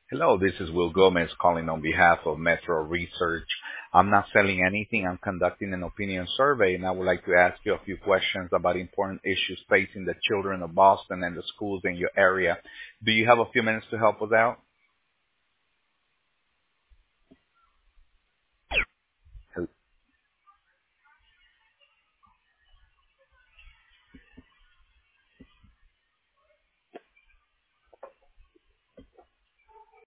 Hello, this is Will Gomez calling on behalf of Metro Research. I'm not selling anything. I'm conducting an opinion survey, and I would like to ask you a few questions about important issues facing the children of Boston and the schools in your area. Do you have a few minutes to help us out?